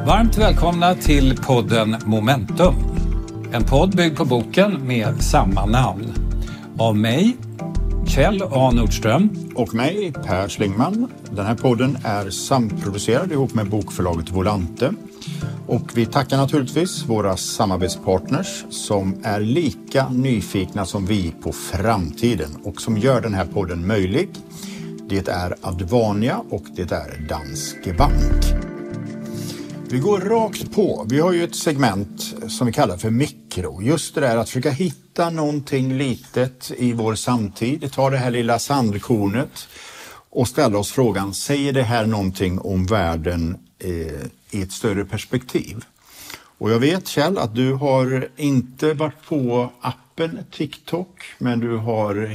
Varmt välkomna till podden Momentum. En podd byggd på boken med samma namn. Av mig, Kjell A. Nordström. Och mig, Per Schlingman. Den här podden är samproducerad ihop med bokförlaget Volante. Och vi tackar naturligtvis våra samarbetspartners som är lika nyfikna som vi på framtiden och som gör den här podden möjlig. Det är Advania och det är Danske Bank. Vi går rakt på. Vi har ju ett segment som vi kallar för mikro. Just det där att försöka hitta någonting litet i vår samtid. Ta det här lilla sandkornet och ställa oss frågan, säger det här någonting om världen i ett större perspektiv? Och jag vet, Kjell, att du har inte varit på appen TikTok, men du har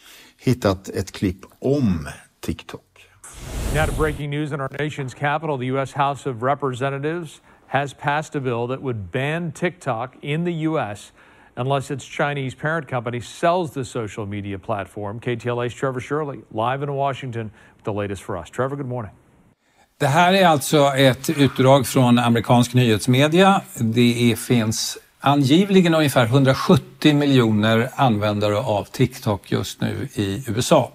hittat ett klipp om TikTok. Now to breaking news in our nation's capital. The U.S. House of Representatives has passed a bill that would ban TikTok in the U.S. unless its Chinese parent company sells the social media platform. KTLA's Trevor Shirley, live in Washington with the latest for us. Trevor, good morning. Det här är alltså ett utdrag från amerikansk nyhetsmedia. Det finns angiveligt ungefär 170 miljoner användare av TikTok just nu i USA.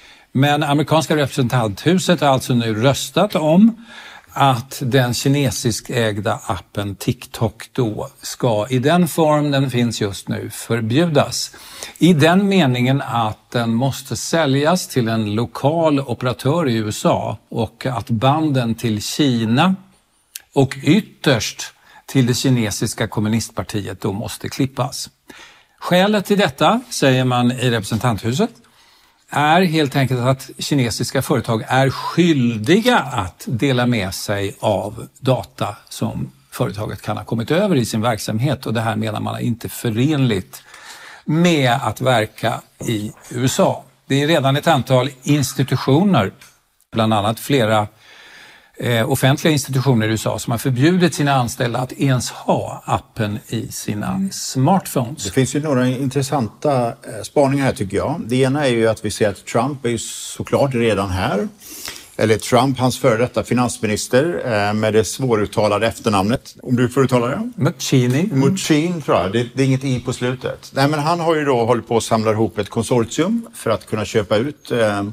Men amerikanska representanthuset har alltså nu röstat om att den kinesiskägda appen TikTok då ska i den form den finns just nu förbjudas. I den meningen att den måste säljas till en lokal operatör i USA och att banden till Kina och ytterst till det kinesiska kommunistpartiet då måste klippas. Skälet till detta, säger man i representanthuset, är helt enkelt att kinesiska företag är skyldiga att dela med sig av data som företaget kan ha kommit över i sin verksamhet, och det här menar man är inte förenligt med att verka i USA. Det är redan ett antal institutioner, bland annat flera offentliga institutioner i USA, som har förbjudit sina anställda att ens ha appen i sina smartphones. Det finns ju några intressanta spaningar här tycker jag. Det ena är ju att vi ser att Trump är ju såklart redan här. Eller Trump, hans före detta finansminister med det svåruttalade efternamnet. Om du får uttala det? Muccini tror jag. Det är inget i på slutet. Nej, men han har ju då hållit på att samla ihop ett konsortium för att kunna köpa ut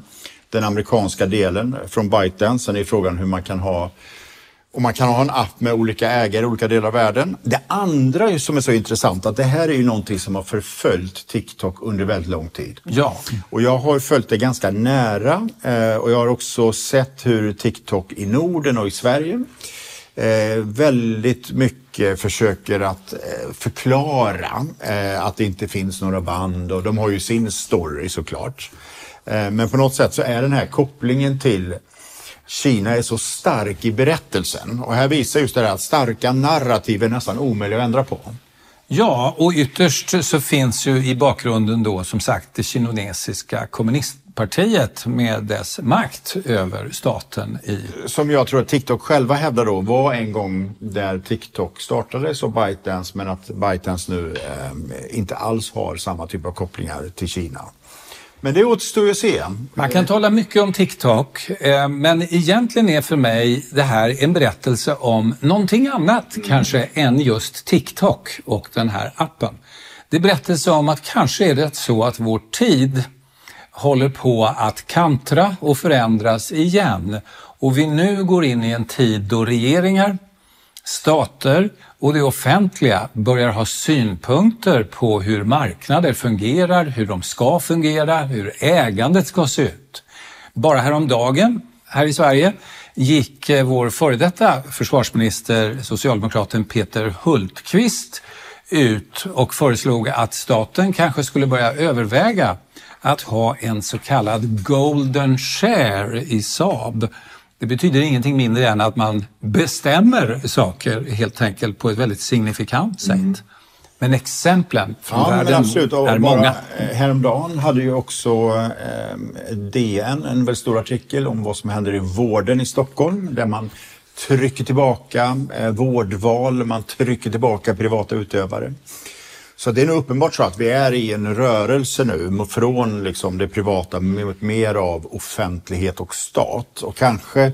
den amerikanska delen från ByteDance. Sen är frågan hur man kan ha, om man kan ha en app med olika ägare i olika delar av världen. Det andra som är så intressant, att det här är ju någonting som har förföljt TikTok under väldigt lång tid. Ja. Och jag har följt det ganska nära och jag har också sett hur TikTok i Norden och i Sverige väldigt mycket försöker att förklara att det inte finns några band, och de har ju sin story såklart. Men på något sätt så är den här kopplingen till Kina är så stark i berättelsen. Och här visar just det här att starka narrativ är nästan omöjliga att ändra på. Ja, och ytterst så finns ju i bakgrunden då som sagt det kinesiska kommunistpartiet med dess makt över staten i... Som jag tror att TikTok själva hävdar då var en gång där TikTok startades och ByteDance, men att ByteDance nu inte alls har samma typ av kopplingar till Kina. Men det återstår ju att se. Man kan tala mycket om TikTok, men egentligen är för mig det här en berättelse om någonting annat kanske än just TikTok och den här appen. Det är berättelse om att kanske är det så att vår tid håller på att kantra och förändras igen. Och vi nu går in i en tid då regeringar, stater och det offentliga börjar ha synpunkter på hur marknader fungerar, hur de ska fungera, hur ägandet ska se ut. Bara häromdagen här i Sverige gick vår före detta försvarsminister, socialdemokraten Peter Hultqvist, ut och föreslog att staten kanske skulle börja överväga att ha en så kallad golden share i Saab. Det betyder ingenting mindre än att man bestämmer saker helt enkelt på ett väldigt signifikant sätt. Men exemplen från världen är många. Häromdagen hade ju också DN en väldigt stor artikel om vad som händer i vården i Stockholm, där man trycker tillbaka vårdval, man trycker tillbaka privata utövare. Så det är nog uppenbart så att vi är i en rörelse nu från liksom det privata mot mer av offentlighet och stat. Och kanske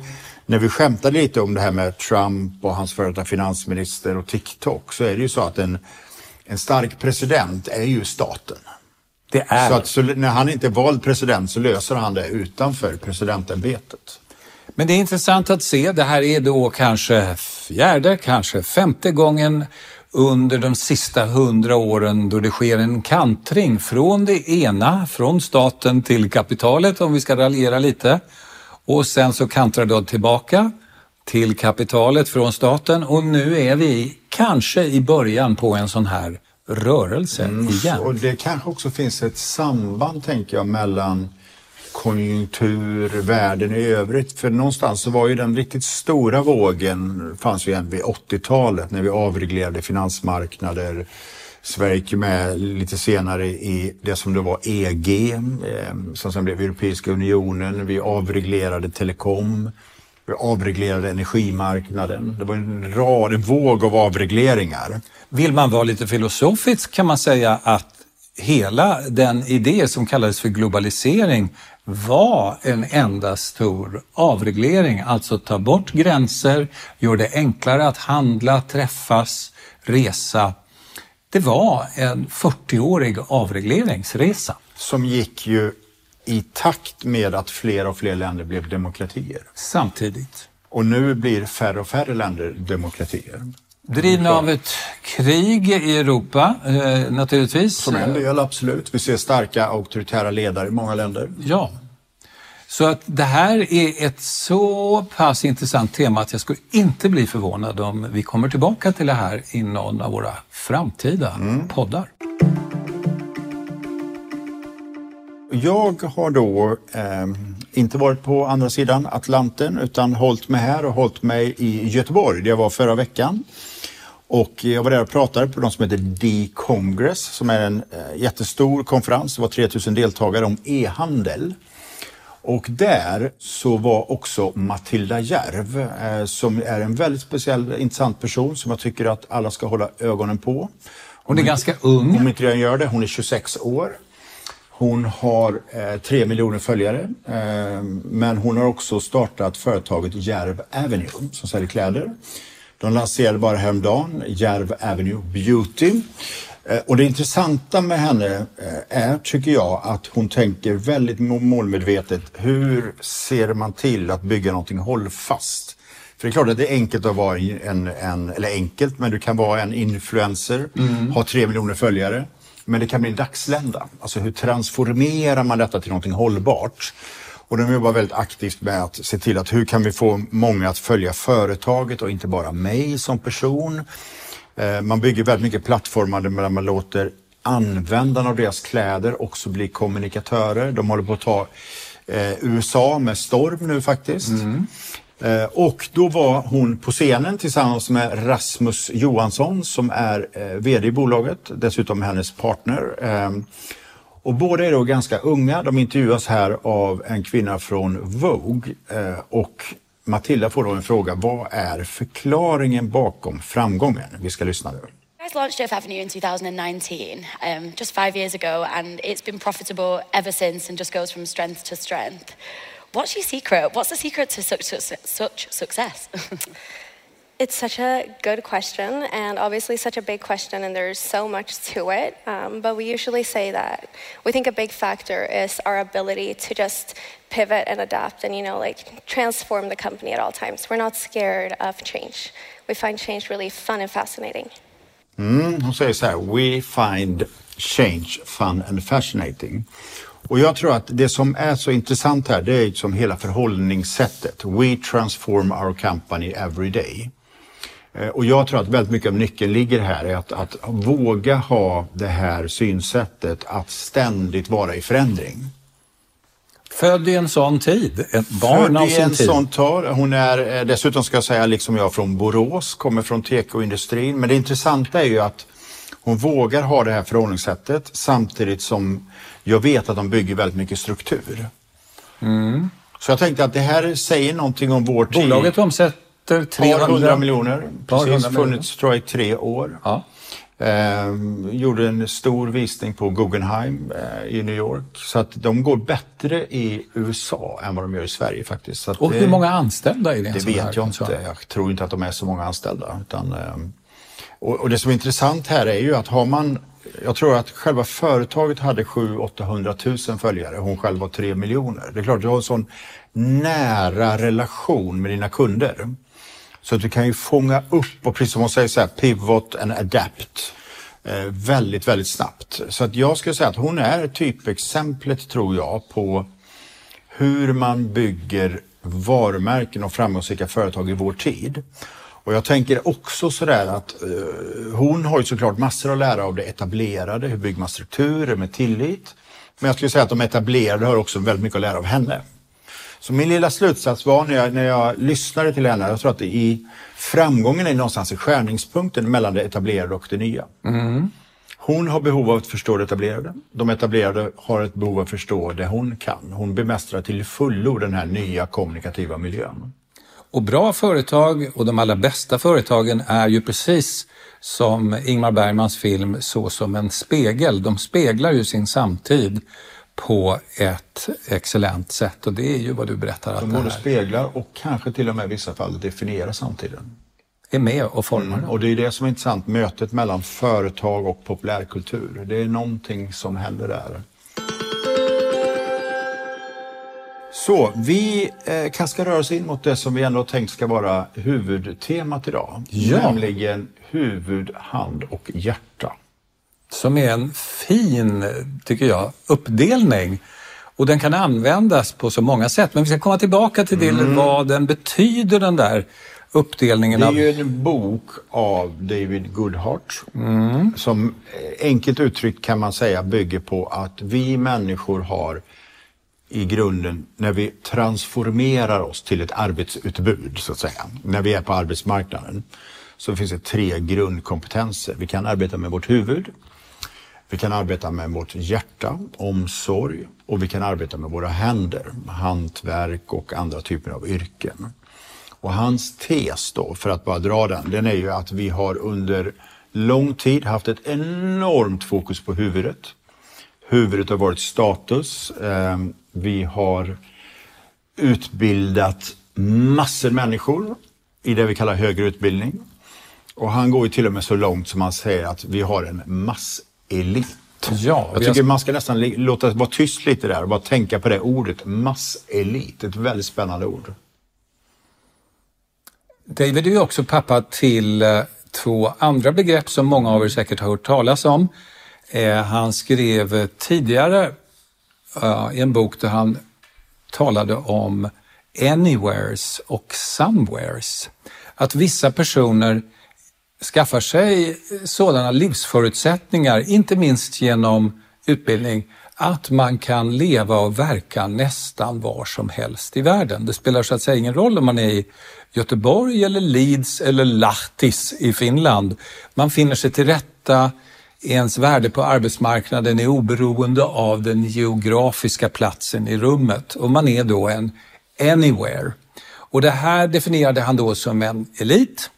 när vi skämtade lite om det här med Trump och hans före detta finansminister och TikTok, så är det ju så att en stark president är ju staten. Det är. Så när han inte är vald president så löser han det utanför presidentämbetet. Men det är intressant att se, det här är då kanske 4:e, kanske 5:e gången under de sista 100 åren då det sker en kantring från det ena, från staten till kapitalet, om vi ska raljera lite. Och sen så kantrar det tillbaka till kapitalet från staten, och nu är vi kanske i början på en sån här rörelse igen. Och det kanske också finns ett samband, tänker jag, mellan konjunktur, världen i övrigt. För någonstans så var ju den riktigt stora vågen, fanns ju igen vid 80-talet när vi avreglerade finansmarknader. Sverige gick med lite senare i det som då var EG, som sen blev Europeiska unionen. Vi avreglerade telekom, vi avreglerade energimarknaden. Det var en våg av avregleringar. Vill man vara lite filosofisk kan man säga att hela den idé som kallades för globalisering var en enda stor avreglering. Alltså ta bort gränser, gör det enklare att handla, träffas, resa. Det var en 40-årig avregleringsresa. Som gick ju i takt med att fler och fler länder blev demokratier. Samtidigt. Och nu blir färre och färre länder demokratier. Drivna av ett krig i Europa, naturligtvis. Som en del, absolut. Vi ser starka auktoritära ledare i många länder. Ja. Så att det här är ett så pass intressant tema att jag skulle inte bli förvånad om vi kommer tillbaka till det här i någon av våra framtida poddar. Jag har då inte varit på andra sidan Atlanten utan hållit mig här och hållit mig i Göteborg. Det var förra veckan. Och jag var där och pratade på något som heter D-Congress, som är en jättestor konferens. Det var 3000 deltagare om e-handel. Och där så var också Matilda Järv, som är en väldigt speciell, intressant person som jag tycker att alla ska hålla ögonen på. Hon är ganska ung. Om inte redan gör det, hon är 26 år. Hon har 3 miljoner följare, men hon har också startat företaget Järv Avenue som säljer kläder. De lanserade bara häromdagen Järv Avenue Beauty. Och det intressanta med henne är, tycker jag, att hon tänker väldigt målmedvetet. Hur ser man till att bygga någonting hållfast? För det är klart att det är enkelt att vara eller enkelt, men du kan vara en influencer, ha 3 miljoner följare. Men det kan bli en dagslända. Alltså hur transformerar man detta till någonting hållbart? Och de jobbar väldigt aktivt med att se till att hur kan vi få många att följa företaget och inte bara mig som person. Man bygger väldigt mycket plattformar där man låter användarna av deras kläder också bli kommunikatörer. De håller på att ta USA med storm nu faktiskt. Och då var hon på scenen tillsammans med Rasmus Johansson som är vd i bolaget, dessutom hennes partner. Och båda är då ganska unga. De intervjuas här av en kvinna från Vogue. Och Matilda får då en fråga. Vad är förklaringen bakom framgången? Vi ska lyssna nu. You guys launched Järv Avenue in 2019, just 5 years ago, and it's been profitable ever since and just goes from strength to strength. What's your secret? What's the secret to such success? It's such a good question, and obviously such a big question, and there's so much to it. But we usually say that we think a big factor is our ability to just pivot and adapt and, transform the company at all times. We're not scared of change. We find change really fun and fascinating. Hon säger så här, we find change fun and fascinating. Och jag tror att det som är så intressant här, det är som hela förhållningssättet. We transform our company every day. Och jag tror att väldigt mycket av nyckeln ligger här i att våga ha det här synsättet att ständigt vara i förändring. Född i en sån tid, ett barn av sin tid. Hon är dessutom, ska jag säga, liksom jag, från Borås, kommer från tekoindustrin. Men det intressanta är ju att hon vågar ha det här förhållningssättet samtidigt som jag vet att de bygger väldigt mycket struktur. Så jag tänkte att det här säger någonting om vår tid. Bolaget omsätter 300 miljoner. Precis, funnits tror jag i 3 år. Ja. Gjorde en stor visning på Guggenheim i New York. Så att de går bättre i USA än vad de gör i Sverige faktiskt. Så att och hur många anställda är det? Det vet jag inte. Jag tror inte att de är så många anställda. Utan, och det som är intressant här är ju att jag tror att själva företaget hade 700-800 000 följare. Hon själv var 3 miljoner. Det är klart, du har en sån nära relation med dina kunder. Så att du kan ju fånga upp och precis som man säger så här, pivot and adapt väldigt, väldigt snabbt. Så att jag skulle säga att hon är typexemplet, tror jag, på hur man bygger varumärken och framgångsrika företag i vår tid. Och jag tänker också sådär att hon har ju såklart massor att lära av det etablerade, hur bygger man strukturer med tillit. Men jag skulle säga att de etablerade har också väldigt mycket att lära av henne. Så min lilla slutsats var när jag lyssnade till henne, jag tror att i framgången är någonstans i skärningspunkten mellan det etablerade och det nya. Mm. Hon har behov av att förstå det etablerade. De etablerade har ett behov av att förstå det hon kan. Hon bemästrar till fullo den här nya kommunikativa miljön. Och bra företag och de allra bästa företagen är ju precis som Ingmar Bergmans film Så som en spegel. De speglar ju sin samtid på ett excellent sätt och det är ju vad du berättar att de både speglar och kanske till och med i vissa fall definierar samtiden. Är med och formar. Och det är det som är intressant, mötet mellan företag och populärkultur. Det är någonting som händer där. Så, vi kanske ska röra oss in mot det som vi ändå tänkt ska vara huvudtemat idag. Ja. Nämligen huvud, hand och hjärta. Som är en fin, tycker jag, uppdelning. Och den kan användas på så många sätt. Men vi ska komma tillbaka till det, vad den betyder, den där uppdelningen. Det är ju en bok av David Goodhart. Som enkelt uttryckt kan man säga bygger på att vi människor har i grunden, när vi transformerar oss till ett arbetsutbud så att säga, när vi är på arbetsmarknaden, så finns det 3 grundkompetenser. Vi kan arbeta med vårt huvud, vi kan arbeta med vårt hjärta, omsorg, och vi kan arbeta med våra händer, hantverk och andra typer av yrken. Och hans tes då, för att bara dra den är ju att vi har under lång tid haft ett enormt fokus på huvudet. Huvudet har varit status. Vi har utbildat massor människor i det vi kallar högre utbildning. Och han går ju till och med så långt som han säger att vi har en masselit. Ja, jag tycker man ska nästan låta vara tyst lite där och bara tänka på det ordet, masselit. Ett väldigt spännande ord. David är ju också pappa till 2 andra begrepp som många av er säkert har hört talas om. Han skrev tidigare i en bok där han talade om anywheres och somewheres. Att vissa personer skaffar sig sådana livsförutsättningar, inte minst genom utbildning, att man kan leva och verka nästan var som helst i världen. Det spelar så att säga ingen roll om man är i Göteborg eller Leeds eller Lahtis i Finland. Man finner sig till rätta. Ens värde på arbetsmarknaden är oberoende av den geografiska platsen i rummet och man är då en anywhere. Och det här definierade han då som en elit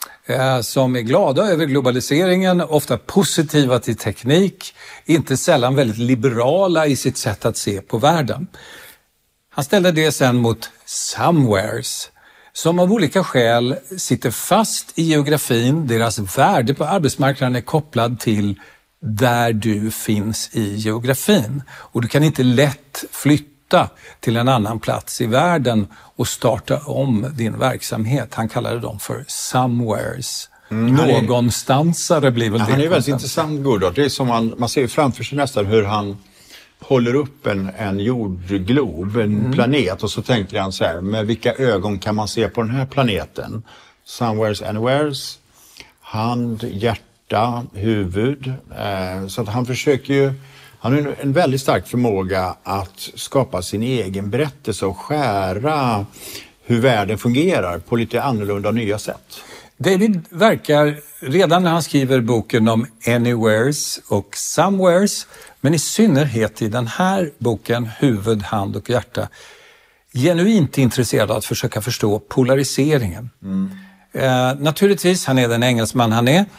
som är glada över globaliseringen, ofta positiva till teknik, inte sällan väldigt liberala i sitt sätt att se på världen. Han ställde det sen mot somewheres som av olika skäl sitter fast i geografin. Deras värde på arbetsmarknaden är kopplad till där du finns i geografin. Och du kan inte lätt flytta till en annan plats i världen och starta om din verksamhet. Han kallade dem för somewheres. Någonstansare blir väl det. Han är väldigt intressant, Goodhart. Det är som man ser framför sig nästan hur han håller upp en jordglob, en planet, och så tänker han så här, med vilka ögon kan man se på den här planeten? Somewheres, anywheres, hand, hjärta, huvud. Så att han försöker ju, han har en väldigt stark förmåga att skapa sin egen berättelse och skära hur världen fungerar på lite annorlunda nya sätt. David verkar redan när han skriver boken om anywheres och somewheres, men i synnerhet i den här boken Huvud, hand och hjärta, genuint intresserad av att försöka förstå polariseringen. Naturligtvis, han är den engelsman han är,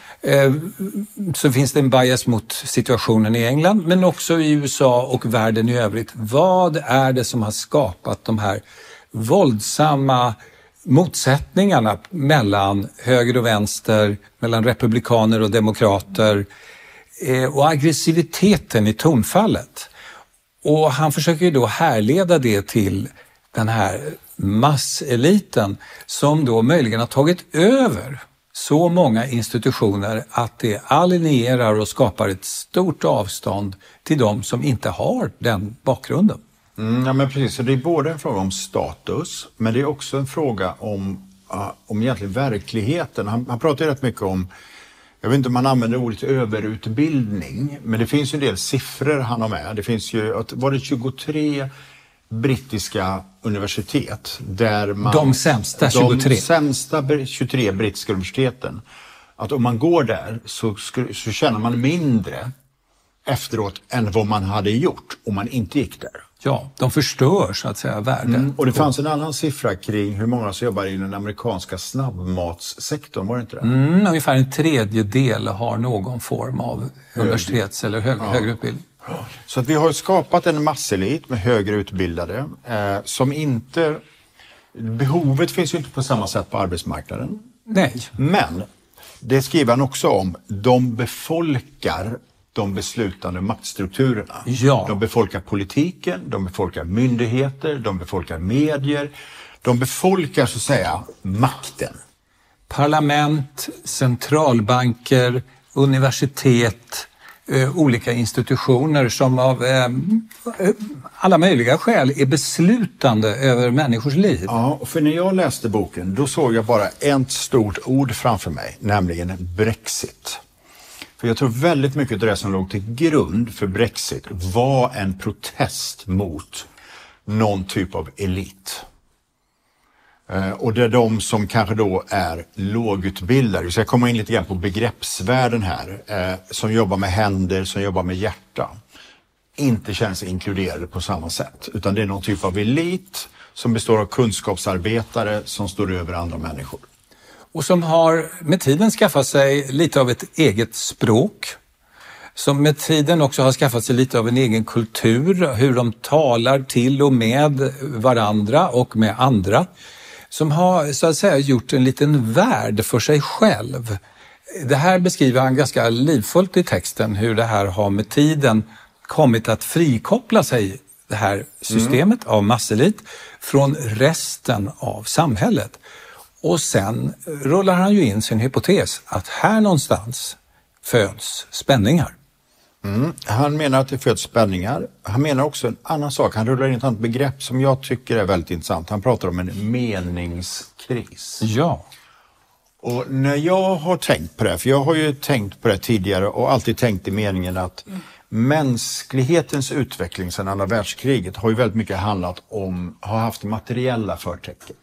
så finns det en bias mot situationen i England, men också i USA och världen i övrigt. Vad är det som har skapat de här våldsamma motsättningarna mellan höger och vänster, mellan republikaner och demokrater, och aggressiviteten i tonfallet? Och han försöker ju då härleda det till den här masseliten som då möjligen har tagit över så många institutioner att det alienerar och skapar ett stort avstånd till de som inte har den bakgrunden. Ja, men precis. Så det är både en fråga om status, men det är också en fråga om egentligen verkligheten. Han pratar ju rätt mycket om, jag vet inte om man använder ordet överutbildning, men det finns ju en del siffror han har med. Det finns ju, var det 23 brittiska universitet där man... De sämsta 23. De sämsta 23 brittiska universiteten. Att om man går där så känner man mindre efteråt än vad man hade gjort om man inte gick där. Ja, de förstör så att säga värden. Och det fanns en annan siffra kring hur många som jobbar i den amerikanska snabbmatssektorn, var det inte det? Ungefär en tredjedel har någon form av universitets- eller högre utbildning. Så att vi har skapat en masselit med högre utbildade som inte... Behovet finns ju inte på samma sätt på arbetsmarknaden. Nej. Men det skriver han också om. De befolkar de beslutande maktstrukturerna. Ja. De befolkar politiken, de befolkar myndigheter, de befolkar medier. De befolkar så att säga makten. Parlament, centralbanker, universitet, olika institutioner som av alla möjliga skäl är beslutande över människors liv. Ja, och för när jag läste boken då såg jag bara ett stort ord framför mig, nämligen Brexit. För jag tror väldigt mycket av det som låg till grund för Brexit var en protest mot någon typ av elit. Och det är de som kanske då är lågutbildade. Så jag kommer in lite grann på begreppsvärlden här. Som jobbar med händer, som jobbar med hjärta. Inte känner sig inkluderade på samma sätt. Utan det är någon typ av elit som består av kunskapsarbetare som står över andra människor. Och som har med tiden skaffat sig lite av ett eget språk. Som med tiden också har skaffat sig lite av en egen kultur. Hur de talar till och med varandra och med andra. Som har så att säga gjort en liten värld för sig själv. Det här beskriver han ganska livfullt i texten. Hur det här har med tiden kommit att frikoppla sig, det här systemet av masselit, från resten av samhället. Och sen rullar han ju in sin hypotes att här någonstans föds spänningar. Han menar att det föds spänningar. Han menar också en annan sak. Han rullar in ett annat begrepp som jag tycker är väldigt intressant. Han pratar om en meningskris. Ja. Och när jag har tänkt på det, för jag har ju tänkt på det tidigare och alltid tänkt i meningen att mänsklighetens utveckling sedan andra världskriget har ju väldigt mycket handlat om, har haft materiella förtecken.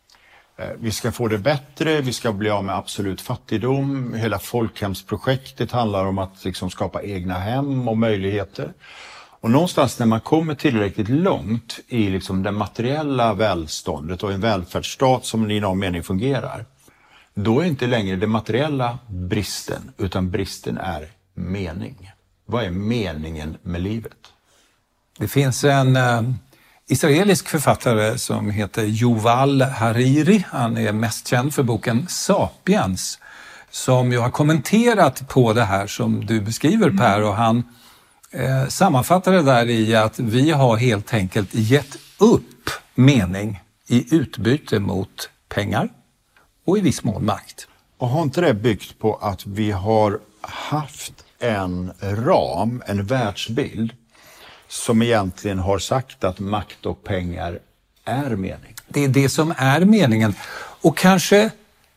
Vi ska få det bättre, vi ska bli av med absolut fattigdom. Hela folkhemsprojektet handlar om att liksom skapa egna hem och möjligheter. Och någonstans när man kommer tillräckligt långt i liksom det materiella välståndet och en välfärdsstat som i någon mening fungerar, då är inte längre det materiella bristen, utan bristen är mening. Vad är meningen med livet? Det finns en israelisk författare som heter Yuval Hariri. Han är mest känd för boken Sapiens, som ju har kommenterat på det här som du beskriver, Per, och han sammanfattar det där i att vi har helt enkelt gett upp mening i utbyte mot pengar och i viss mån makt. Och har inte det byggt på att vi har haft en ram, en världsbild som egentligen har sagt att makt och pengar är mening? Det är det som är meningen. Och kanske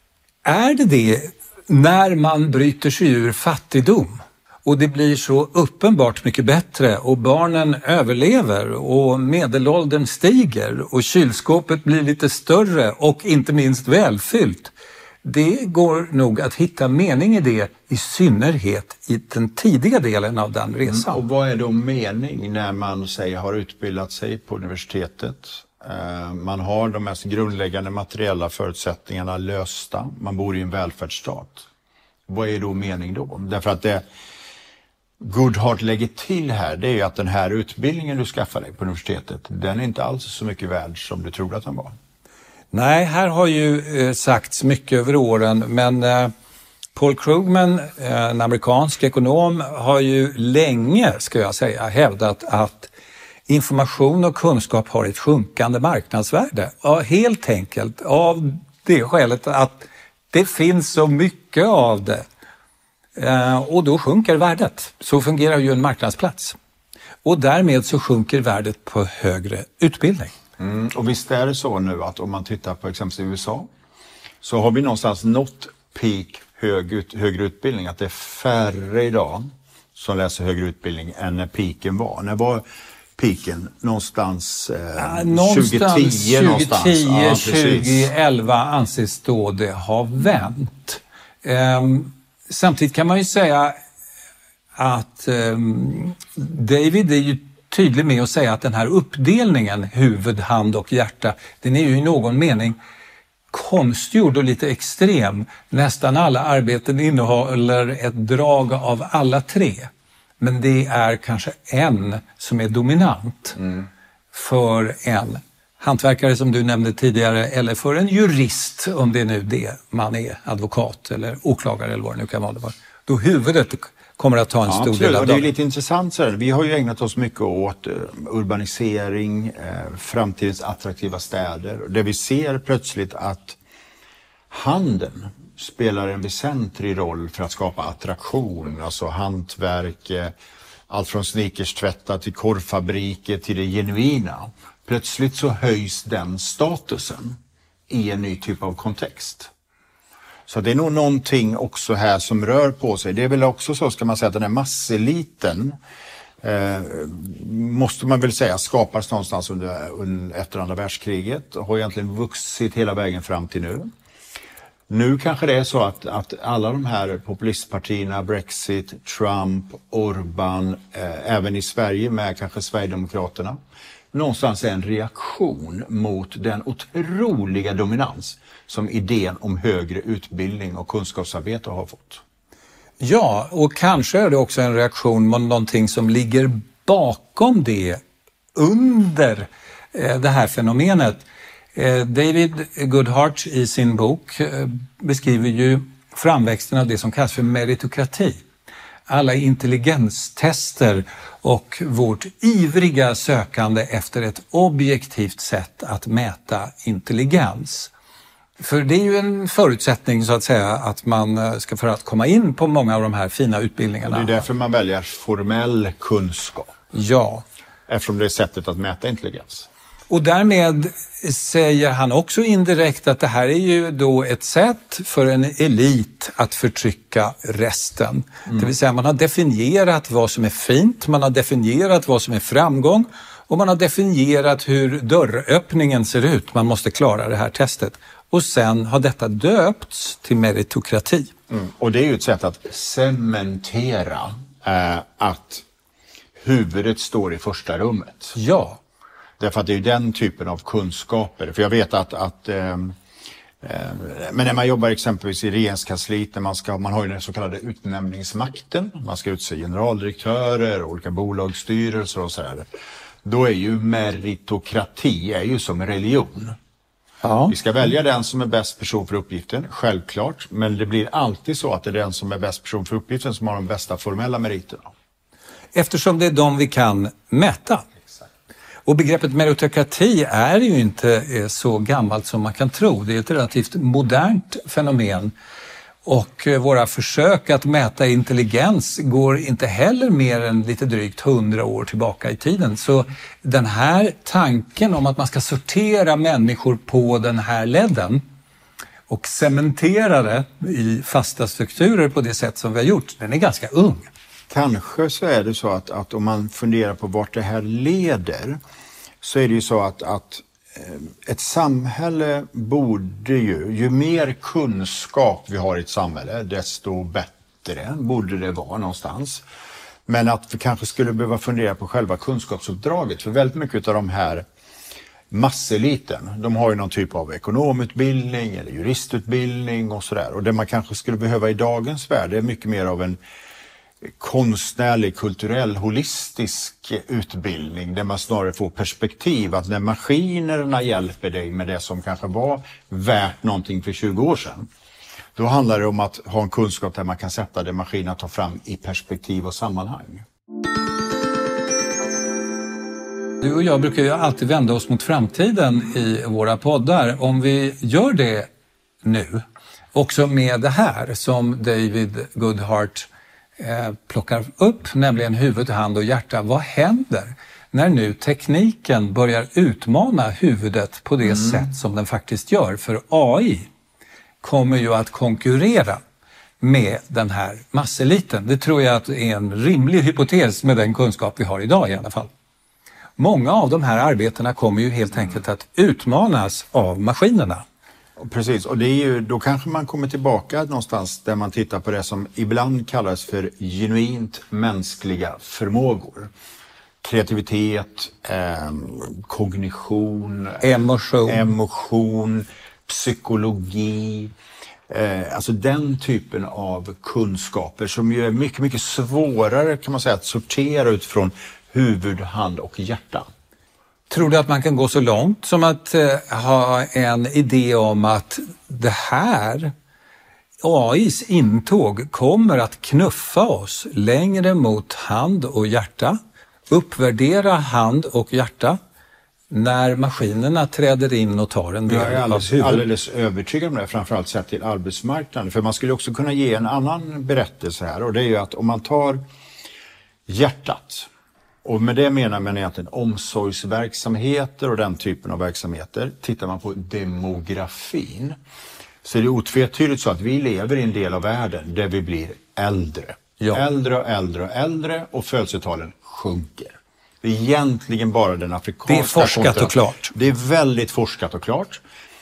är det när man bryter sig ur fattigdom och det blir så uppenbart mycket bättre och barnen överlever och medelåldern stiger och kylskåpet blir lite större och inte minst välfyllt. Det går nog att hitta mening i det, i synnerhet i den tidiga delen av den resan. Och vad är då mening när man säger har utbildat sig på universitetet, Man har de mest grundläggande materiella förutsättningarna lösta. Man bor i en välfärdsstat. Vad är då mening då? Därför att det Goodhart lägger till här, det är ju att den här utbildningen du skaffar dig på universitetet, den är inte alls så mycket värd som du trodde att den var. Nej, här har ju sagts mycket över åren, men Paul Krugman, en amerikansk ekonom, har ju länge, ska jag säga, hävdat att information och kunskap har ett sjunkande marknadsvärde. Ja, helt enkelt av det skälet att det finns så mycket av det. Och då sjunker värdet. Så fungerar ju en marknadsplats. Och därmed så sjunker värdet på högre utbildning. Och visst är det så nu att om man tittar på exempelvis USA så har vi någonstans nått peak högre utbildning. Att det är färre idag som läser högre utbildning än när peaken var. När var peaken? Någonstans 2010 någonstans. 2011 anses då det ha vänt. Samtidigt kan man ju säga att David är ju tydlig med att säga att den här uppdelningen, huvud, hand och hjärta, den är ju i någon mening konstgjord och lite extrem. Nästan alla arbeten innehåller ett drag av alla tre. Men det är kanske en som är dominant för en hantverkare som du nämnde tidigare, eller för en jurist, om det är nu det man är, advokat eller åklagare eller vad det nu kan vara. Då huvudet kommer att ta en stor del av dagen. Det är lite intressant så här. Vi har ju ägnat oss mycket åt urbanisering, framtidens attraktiva städer. Där vi ser plötsligt att handeln spelar en väsentlig roll för att skapa attraktion, alltså hantverk, allt från sneakerstvättar till korvfabriker till det genuina. Plötsligt så höjs den statusen i en ny typ av kontext. Så det är nog någonting också här som rör på sig. Det är väl också så, ska man säga, att den här masseliten måste man väl säga skapas någonstans efter andra världskriget och har egentligen vuxit hela vägen fram till nu. Nu kanske det är så att alla de här populistpartierna, Brexit, Trump, Orban, även i Sverige med kanske Sverigedemokraterna, någonstans är en reaktion mot den otroliga dominans som idén om högre utbildning och kunskapsarbete har fått. Ja, och kanske är det också en reaktion mot någonting som ligger bakom det, under det här fenomenet. David Goodhart i sin bok beskriver ju framväxten av det som kallas för meritokrati. Alla intelligenstester och vårt ivriga sökande efter ett objektivt sätt att mäta intelligens. För det är ju en förutsättning så att säga att man ska för att komma in på många av de här fina utbildningarna. Och det är därför man väljer formell kunskap. Ja. Eftersom det är sättet att mäta intelligens. Och därmed säger han också indirekt att det här är ju då ett sätt för en elit att förtrycka resten. Det vill säga man har definierat vad som är fint, man har definierat vad som är framgång och man har definierat hur dörröppningen ser ut. Man måste klara det här testet. Och sen har detta döpts till meritokrati. Och det är ju ett sätt att cementera att huvudet står i första rummet. Ja. Därför att det är ju den typen av kunskaper. För jag vet men när man jobbar exempelvis i regeringskansliet, när man har ju den så kallade utnämningsmakten. Man ska utse generaldirektörer, olika bolagsstyrelser och sådär. Då är ju meritokrati är ju som religion. Ja. Vi ska välja den som är bäst person för uppgiften, självklart. Men det blir alltid så att det är den som är bäst person för uppgiften som har de bästa formella meriterna. Eftersom det är de vi kan mäta. Och begreppet meritokrati är ju inte så gammalt som man kan tro. Det är ett relativt modernt fenomen. Och våra försök att mäta intelligens går inte heller mer än lite drygt 100 år tillbaka i tiden. Så den här tanken om att man ska sortera människor på den här ledden och cementera det i fasta strukturer på det sätt som vi har gjort, den är ganska ung. Kanske så är det så att om man funderar på vart det här leder, så är det ju så att ett samhälle borde ju mer kunskap vi har i ett samhälle, desto bättre borde det vara någonstans. Men att vi kanske skulle behöva fundera på själva kunskapsuppdraget, för väldigt mycket av de här masseliten, de har ju någon typ av ekonomutbildning eller juristutbildning och sådär. Och det man kanske skulle behöva i dagens värld är mycket mer av en konstnärlig, kulturell, holistisk utbildning där man snarare får perspektiv att när maskinerna hjälper dig med det som kanske var värt någonting för 20 år sedan, då handlar det om att ha en kunskap där man kan sätta det maskinerna tar fram i perspektiv och sammanhang. Du och jag brukar ju alltid vända oss mot framtiden i våra poddar. Om vi gör det nu, också med det här som David Goodhart plockar upp, nämligen huvud, hand och hjärta. Vad händer när nu tekniken börjar utmana huvudet på det sätt som den faktiskt gör? För AI kommer ju att konkurrera med den här masseliten. Det tror jag att är en rimlig hypotes med den kunskap vi har idag i alla fall. Många av de här arbetena kommer ju helt enkelt att utmanas av maskinerna. Precis, och det är ju, då kanske man kommer tillbaka någonstans där man tittar på det som ibland kallas för genuint mänskliga förmågor. Kreativitet, kognition, emotion, psykologi. Alltså den typen av kunskaper som ju är mycket, mycket svårare kan man säga att sortera utifrån huvud, hand och hjärta. Tror du att man kan gå så långt som att ha en idé om att det här AIs intåg kommer att knuffa oss längre mot hand och hjärta, uppvärdera hand och hjärta när maskinerna träder in och tar en del av huvudet? Jag är alldeles övertygad om det, framförallt sett till arbetsmarknaden. För man skulle också kunna ge en annan berättelse här, och det är ju att om man tar hjärtat, och med det menar man egentligen omsorgsverksamheter och den typen av verksamheter. Tittar man på demografin så är det otvetydigt så att vi lever i en del av världen där vi blir äldre. Ja. Äldre och äldre och äldre, och födelsetalen sjunker. Det är egentligen bara den afrikanska... Det är forskat och klart. Det är väldigt forskat och klart.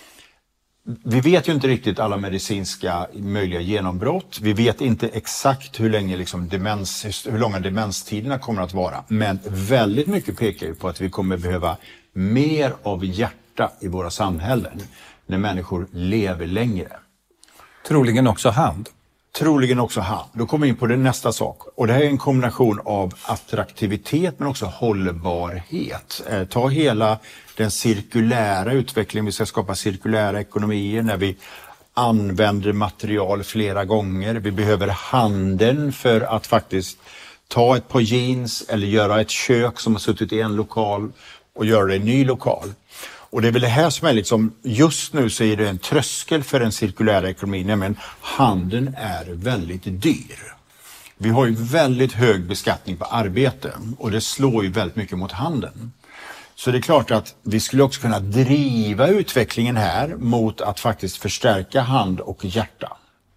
Vi vet ju inte riktigt alla medicinska möjliga genombrott. Vi vet inte exakt hur länge hur långa demenstiderna kommer att vara. Men väldigt mycket pekar ju på att vi kommer behöva mer av hjärta i våra samhällen när människor lever längre. Troligen också hand. Troligen också hand. Då kommer vi in på det nästa sak. Och det här är en kombination av attraktivitet men också hållbarhet. Ta hela den cirkulära utvecklingen. Vi ska skapa cirkulära ekonomier när vi använder material flera gånger. Vi behöver handeln för att faktiskt ta ett par jeans eller göra ett kök som har suttit i en lokal och göra det i en ny lokal. Och det är väl det här som är just nu så är det en tröskel för den cirkulära ekonomin, nämligen handeln är väldigt dyr. Vi har ju väldigt hög beskattning på arbete och det slår ju väldigt mycket mot handeln. Så det är klart att vi skulle också kunna driva utvecklingen här mot att faktiskt förstärka hand och hjärta.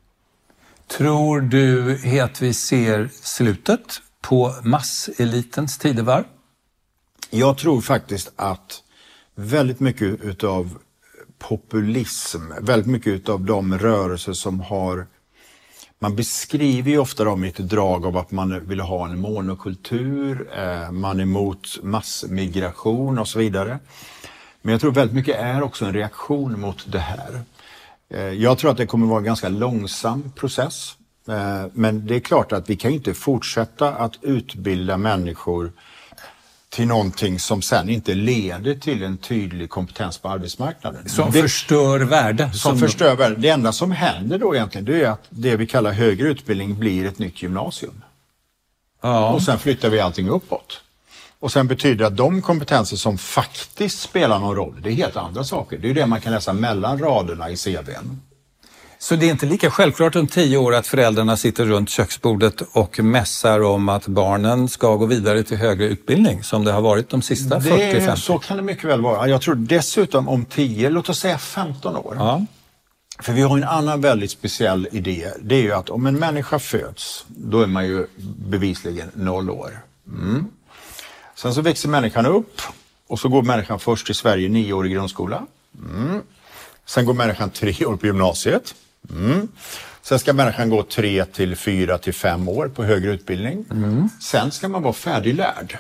Tror du att vi ser slutet på masselitens tidevarv? Jag tror faktiskt att väldigt mycket utav populism, väldigt mycket utav de rörelser som har... Man beskriver ju ofta dem i ett drag av att man vill ha en monokultur, man är emot massmigration och så vidare. Men jag tror väldigt mycket är också en reaktion mot det här. Jag tror att det kommer vara en ganska långsam process. Men det är klart att vi kan inte fortsätta att utbilda människor till någonting som sen inte leder till en tydlig kompetens på arbetsmarknaden. Som förstör värde. Som förstör värde. Det enda som händer då egentligen, det är att det vi kallar högre utbildning blir ett nytt gymnasium. Ja. Och sen flyttar vi allting uppåt. Och sen betyder det att de kompetenser som faktiskt spelar någon roll, det är helt andra saker. Det är det man kan läsa mellan raderna i CV:n. Så det är inte lika självklart om 10 år att föräldrarna sitter runt köksbordet och mässar om att barnen ska gå vidare till högre utbildning som det har varit de sista 40-50? Så kan det mycket väl vara. Jag tror dessutom om 10, låt oss säga 15 år. Ja. För vi har en annan väldigt speciell idé. Det är ju att om en människa föds, då är man ju bevisligen 0 år. Mm. Sen så växer människan upp och så går människan först i Sverige 9 år i grundskola. Mm. Sen går människan 3 år på gymnasiet. Mm. Sen ska människan gå 3 till 4 till 5 år på högre utbildning. Mm. Sen ska man vara färdiglärd.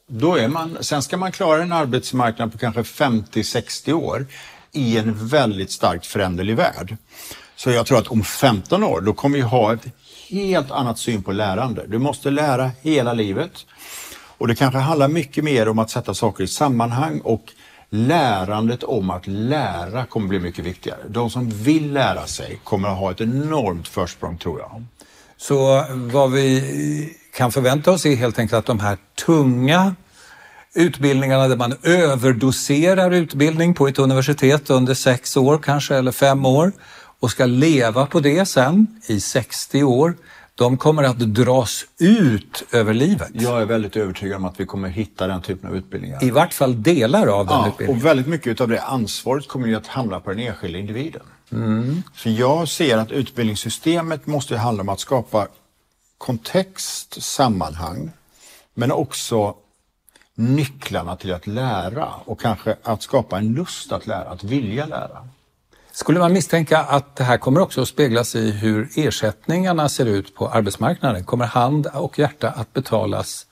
Då är man, sen ska man klara en arbetsmarknad på kanske 50-60 år i en väldigt starkt föränderlig värld. Så jag tror att om 15 år, då kommer vi ha ett helt annat syn på lärande. Du måste lära hela livet. Och det kanske handlar mycket mer om att sätta saker i sammanhang, och lärandet om att lära kommer bli mycket viktigare. De som vill lära sig kommer att ha ett enormt försprång, tror jag. Så vad vi kan förvänta oss är helt enkelt att de här tunga utbildningarna där man överdoserar utbildning på ett universitet under 6 år kanske, eller 5 år, och ska leva på det sen i 60 år, de kommer att dras ut över livet. Jag är väldigt övertygad om att vi kommer hitta den typen av utbildningar. I vart fall delar av den utbildningen. Och väldigt mycket av det ansvaret kommer ju att hamna på den enskilda individen. Så jag ser att utbildningssystemet måste handla om att skapa kontext, sammanhang, men också nycklarna till att lära, och kanske att skapa en lust att lära, att vilja lära. Skulle man misstänka att det här kommer också att speglas i hur ersättningarna ser ut på arbetsmarknaden? Kommer hand och hjärta att betalas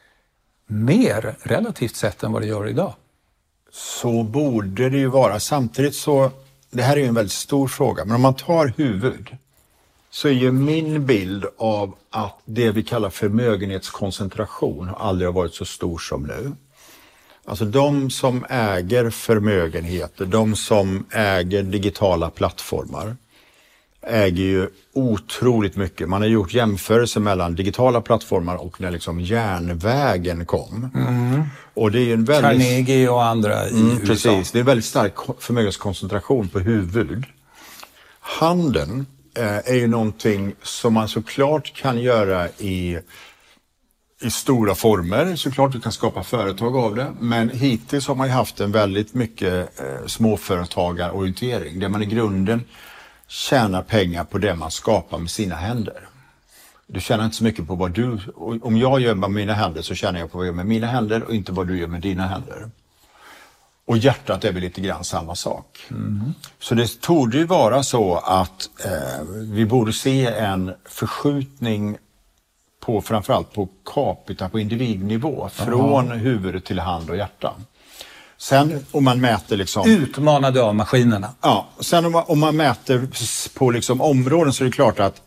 mer relativt sett än vad det gör idag? Så borde det ju vara. Samtidigt så, det här är ju en väldigt stor fråga, men om man tar huvud, så är ju min bild av att det vi kallar förmögenhetskoncentration aldrig har varit så stor som nu. Alltså de som äger förmögenheter, de som äger digitala plattformar, äger ju otroligt mycket. Man har gjort jämförelser mellan digitala plattformar och när liksom järnvägen kom. Och det är en väldigt... Carnegie och andra i USA. Precis, det är en väldigt stark förmögenhetskoncentration på huvud. Handeln är ju någonting som man såklart kan göra i stora former. Såklart du kan skapa företag av det. Men hittills har man ju haft en väldigt mycket småföretagarorientering. Där man i grunden tjänar pengar på det man skapar med sina händer. Du tjänar inte så mycket på vad du... Om jag gör med mina händer så tjänar jag på vad jag gör med mina händer och inte vad du gör med dina händer. Och hjärtat är väl lite grann samma sak. Så det torde ju vara så att vi borde se en förskjutning på, framförallt på capita, på individnivå, från huvudet till hand och hjärta. Sen om man mäter liksom... Utmanade av maskinerna. Ja, sen om man mäter på liksom områden, så är det klart att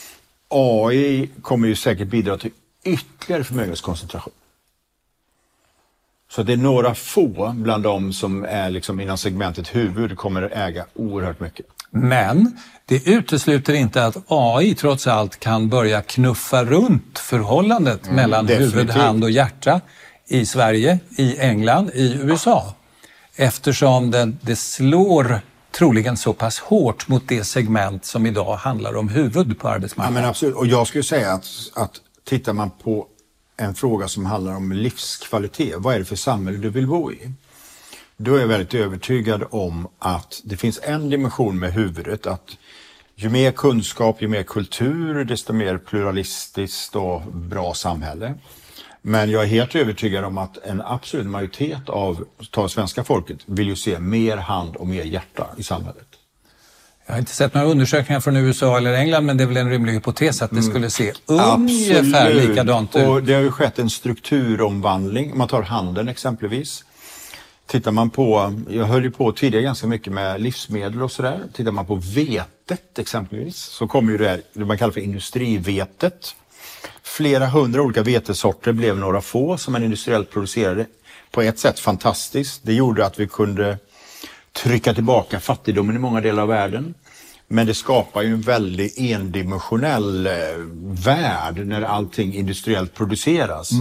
AI kommer ju säkert bidra till ytterligare förmögenhetskoncentration. Så det är några få bland dem som är liksom inom segmentet huvud kommer att äga oerhört mycket. Men det utesluter inte att AI trots allt kan börja knuffa runt förhållandet mellan huvud, hand och hjärta i Sverige, i England, i USA. Eftersom det slår troligen så pass hårt mot det segment som idag handlar om huvud på arbetsmarknaden. Ja, men absolut. Och jag skulle säga att tittar man på en fråga som handlar om livskvalitet, vad är det för samhälle du vill bo i? Då är jag väldigt övertygad om att det finns en dimension med huvudet, att ju mer kunskap, ju mer kultur, desto mer pluralistiskt och bra samhälle. Men jag är helt övertygad om att en absolut majoritet av svenska folket vill ju se mer hand och mer hjärta i samhället. Jag har inte sett några undersökningar från USA eller England, men det är väl en rimlig hypotes att det skulle se ungefär likadant ut. Och det har ju skett en strukturomvandling. Man tar handeln exempelvis. Tittar man på, jag höll ju på tidigare ganska mycket med livsmedel och sådär. Tittar man på vetet exempelvis, så kommer ju det man kallar för industrivetet. Flera hundra olika vetesorter blev några få som man industriellt producerade. På ett sätt fantastiskt. Det gjorde att vi kunde trycka tillbaka fattigdomen i många delar av världen. Men det skapar ju en väldigt endimensionell värld när allting industriellt produceras.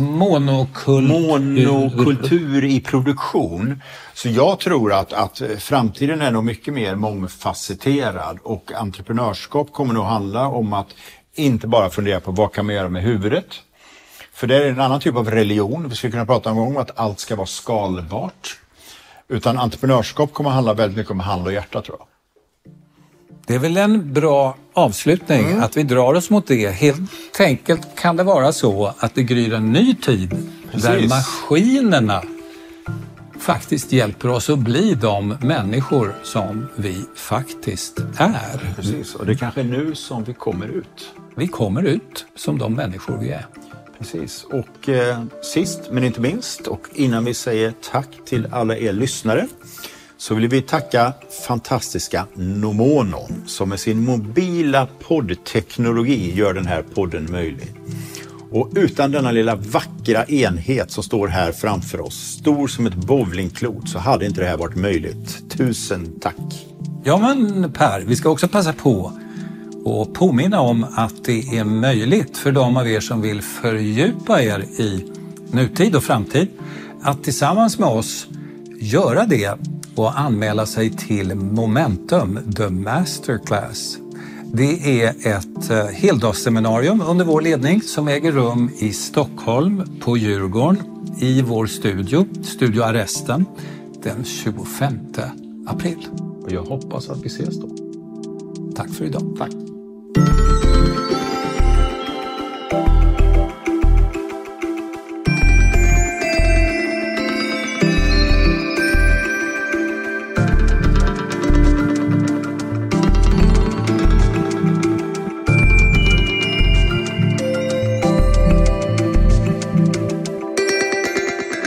Monokultur i produktion. Så jag tror att framtiden är nog mycket mer mångfacetterad, och entreprenörskap kommer nog handla om att inte bara fundera på vad kan man göra med huvudet. För det är en annan typ av religion. Vi ska kunna prata om att allt ska vara skalbart. Utan entreprenörskap kommer handla väldigt mycket om hand och hjärta, tror jag. Det är väl en bra avslutning att vi drar oss mot det. Helt enkelt kan det vara så att det gryr en ny tid. Precis. Där maskinerna faktiskt hjälper oss att bli de människor som vi faktiskt är. Precis, och det är kanske nu som vi kommer ut. Vi kommer ut som de människor vi är. Precis. Och sist men inte minst, och innan vi säger tack till alla er lyssnare, så vill vi tacka fantastiska Nomono som med sin mobila poddteknologi gör den här podden möjlig. Och utan denna lilla vackra enhet som står här framför oss, stor som ett bowlingklot, så hade inte det här varit möjligt. Tusen tack! Ja men Per, vi ska också passa på och påminna om att det är möjligt för de av er som vill fördjupa er i nutid och framtid att tillsammans med oss göra det och anmäla sig till Momentum, The Masterclass. Det är ett heldagsseminarium under vår ledning som äger rum i Stockholm på Djurgården i vår Studio Arresten, den 25 april. Och jag hoppas att vi ses då. Tack för idag. Tack.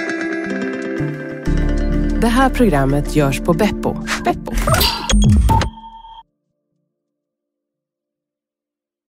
Det här programmet görs på Beppo.